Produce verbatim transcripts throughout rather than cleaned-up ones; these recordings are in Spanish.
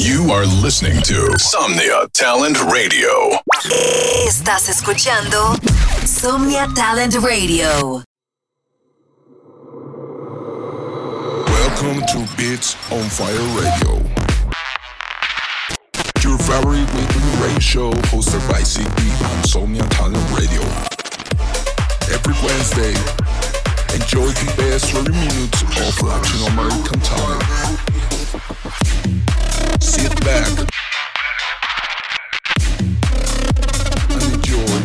You are listening to Somnia Talent Radio. Estás escuchando Somnia Talent Radio. Welcome to Beats on Fire Radio, your favorite weekly radio show hosted by C B on Somnia Talent Radio. Every Wednesday, enjoy the best thirty minutes of Latin American talent. Sit back and enjoy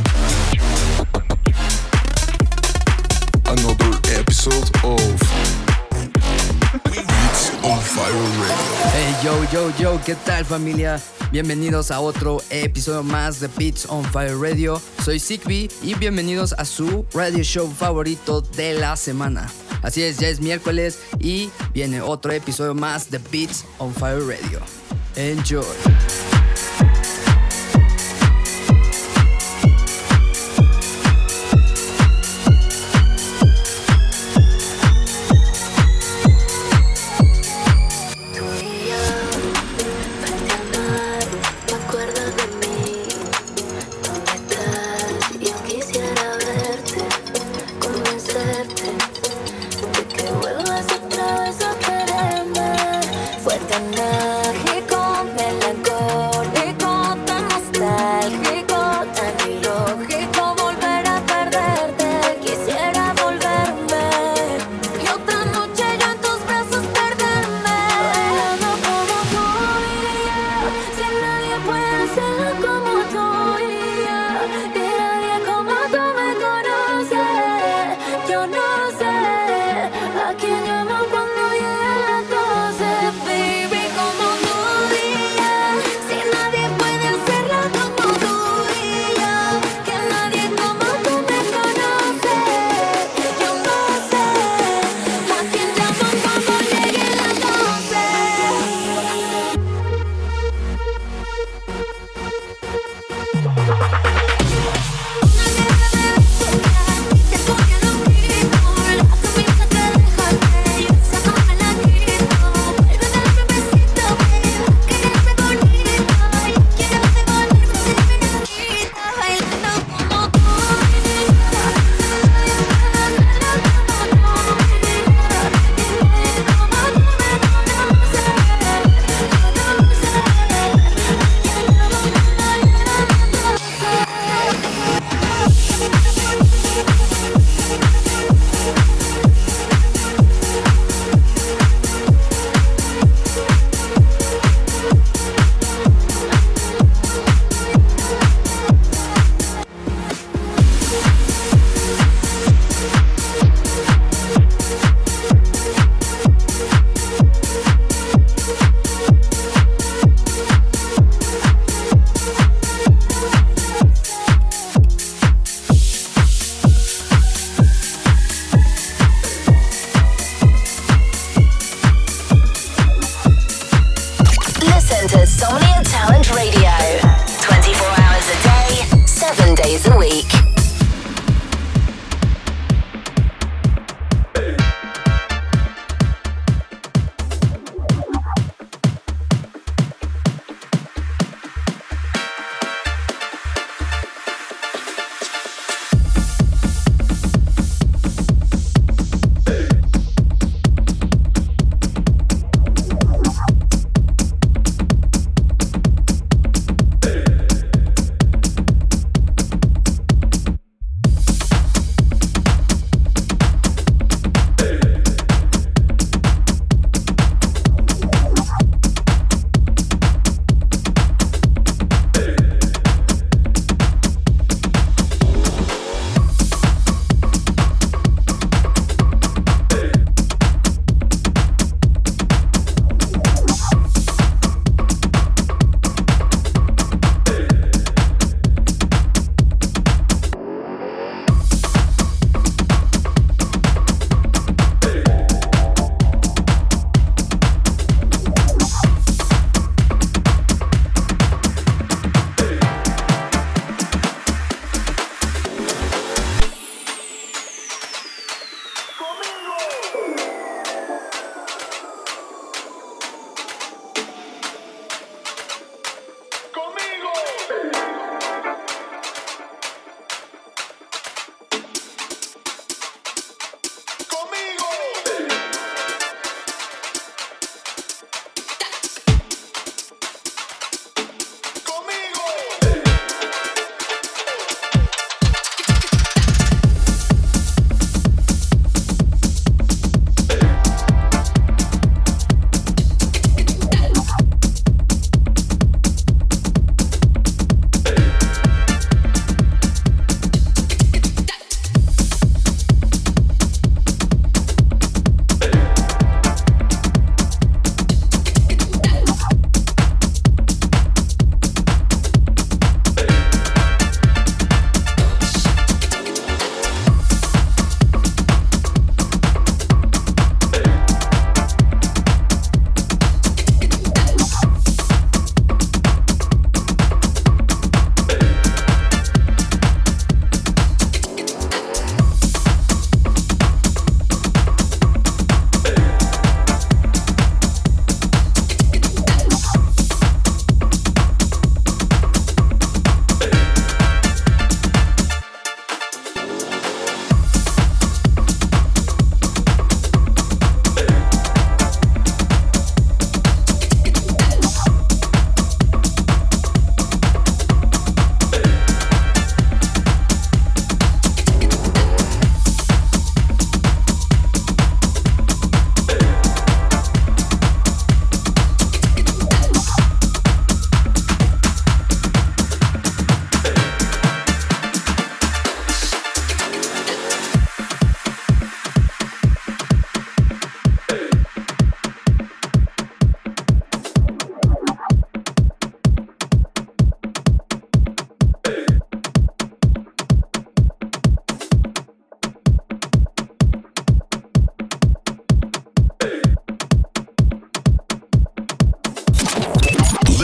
another episode of Beats on Fire Radio. Hey, yo, yo, yo, ¿qué tal, familia? Bienvenidos a otro episodio más de Beats on Fire Radio. Soy Zigby y bienvenidos a su radio show favorito de la semana. Así es, ya es miércoles y viene otro episodio más de Beats on Fire Radio. Enjoy.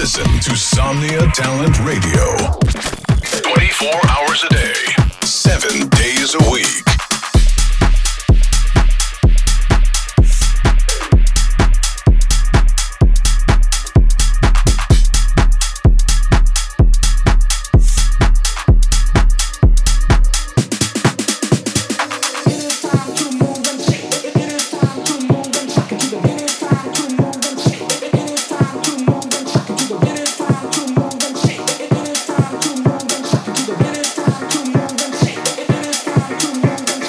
Listen to Somnia Talent Radio. twenty-four hours a day, seven days a week. Move and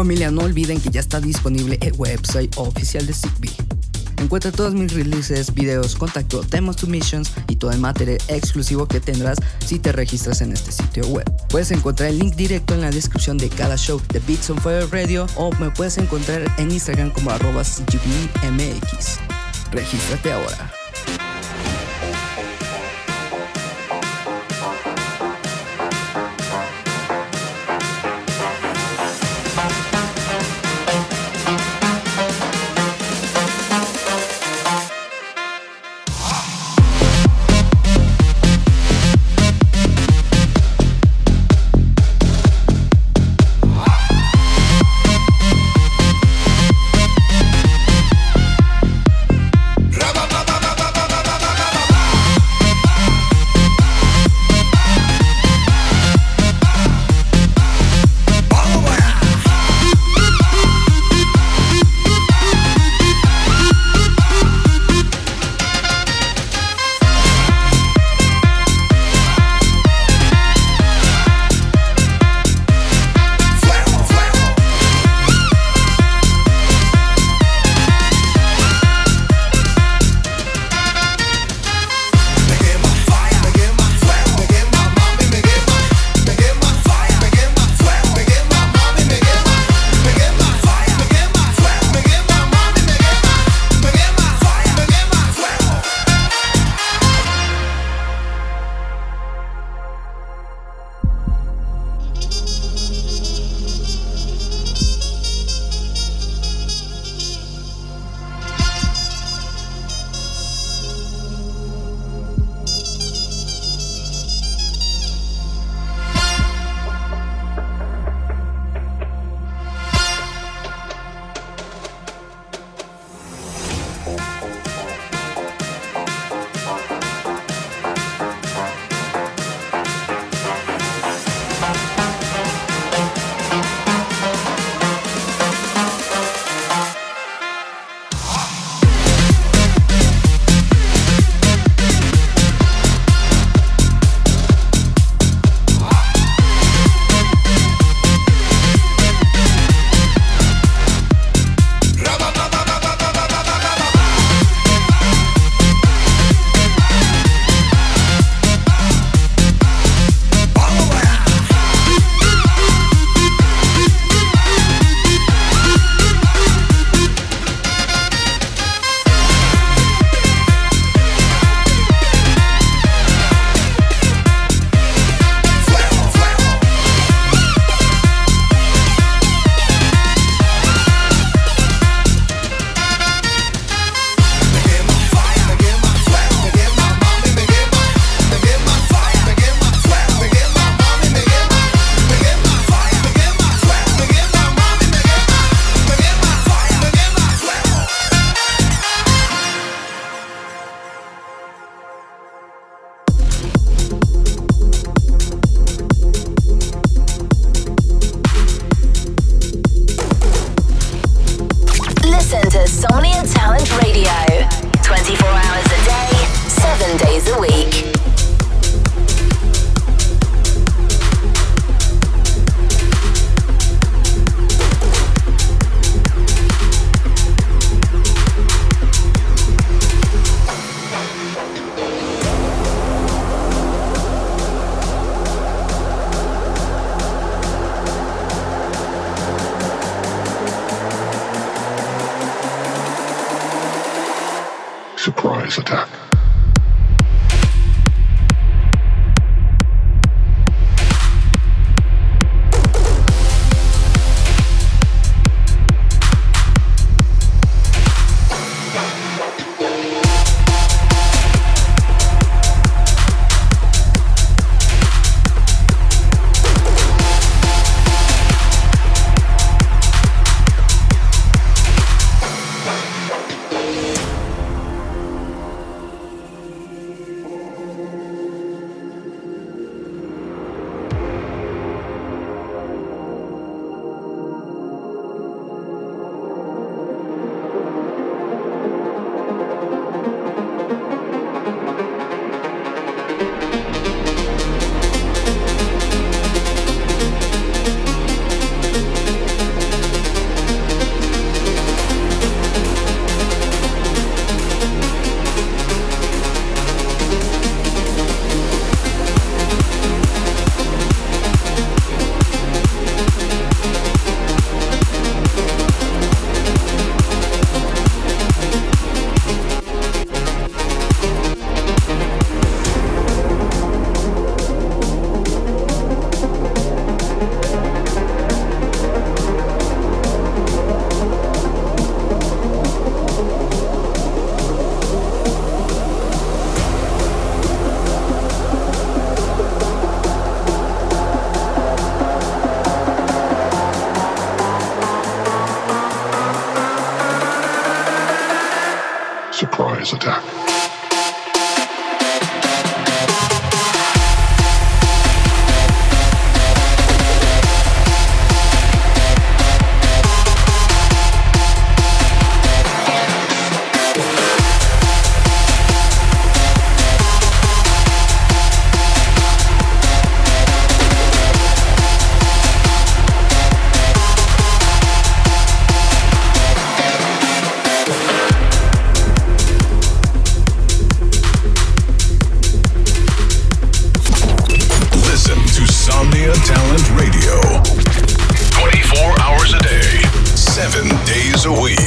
familia, no olviden que ya está disponible el website oficial de Zigbee. Encuentra todos mis releases, videos, contacto, demos, submissions y todo el material exclusivo que tendrás si te registras en este sitio web. Puedes encontrar el link directo en la descripción de cada show de Beats on Fire Radio o me puedes encontrar en Instagram como arroba C G B M X. Regístrate ahora. Surprise attack. surprise attack. Talent Radio. twenty-four hours a day, seven days a week.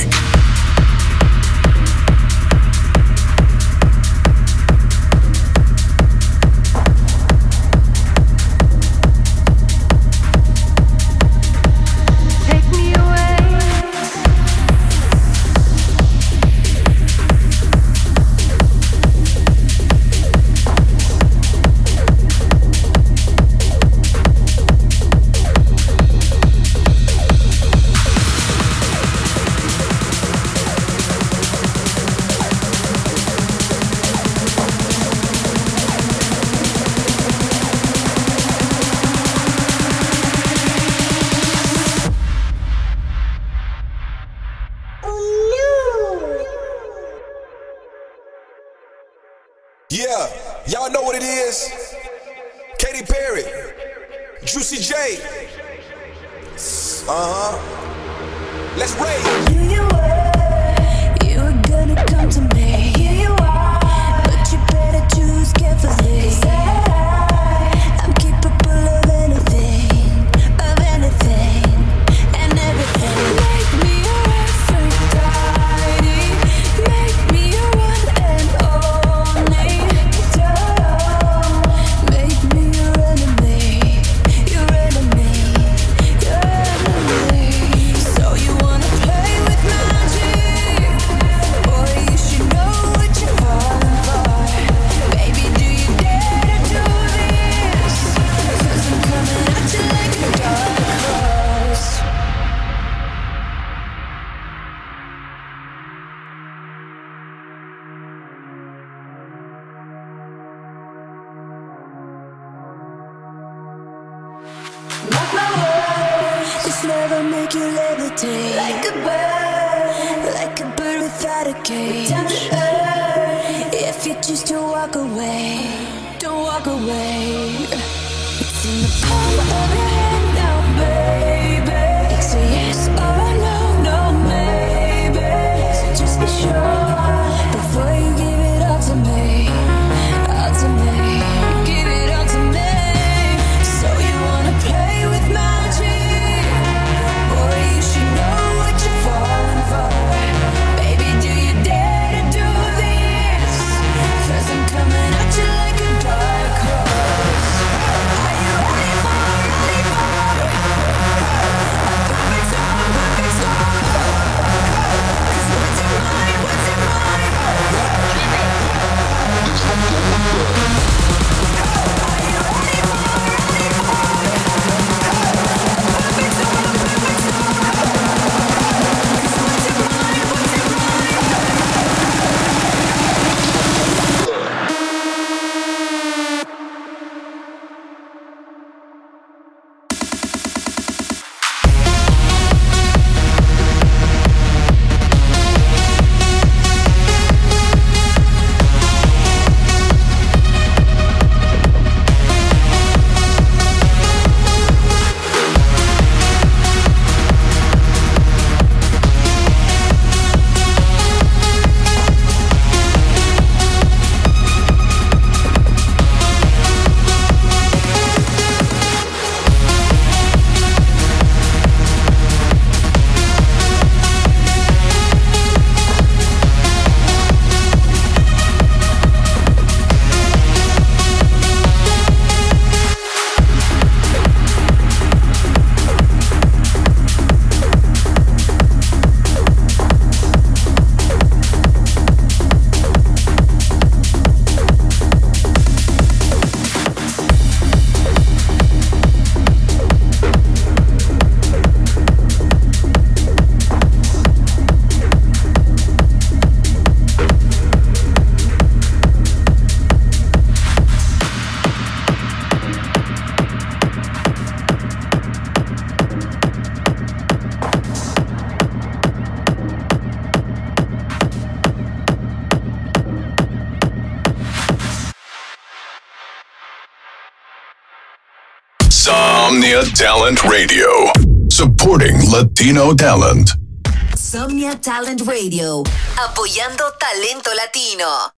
Yeah, y'all know what it is. Katy Perry, Juicy J. Uh-huh. Let's rage. Here you were, you were gonna come to me. Here you are, but you better choose carefully. 'Cause I, I'm capable of anything, of anything, and everything. Make me your Aphrodite, make me your one and only. Don't make me your enemy, your enemy, your enemy. So you wanna play with magic? Boy, you should know what you're falling for. Baby, do you dare to do this? 'Cause I'm coming at you like a dark horse. Mark my words, this love will make you levitate like a bird, like a bird without a cage. Down to earth, if you choose to walk away, don't walk away. It's in the palm of your hand now, baby. It's a yes or a no, no maybe. So just be sure before you give it all to me, all to me. Give it all to me. So you wanna play with magic? Boy, you should know what you're falling for. Baby, do you dare to do this? 'Cause I'm coming at you like a dark horse. Are you ready for, ready for? Somnia Talent Radio. Supporting Latino talent. Somnia Talent Radio. Apoyando talento latino.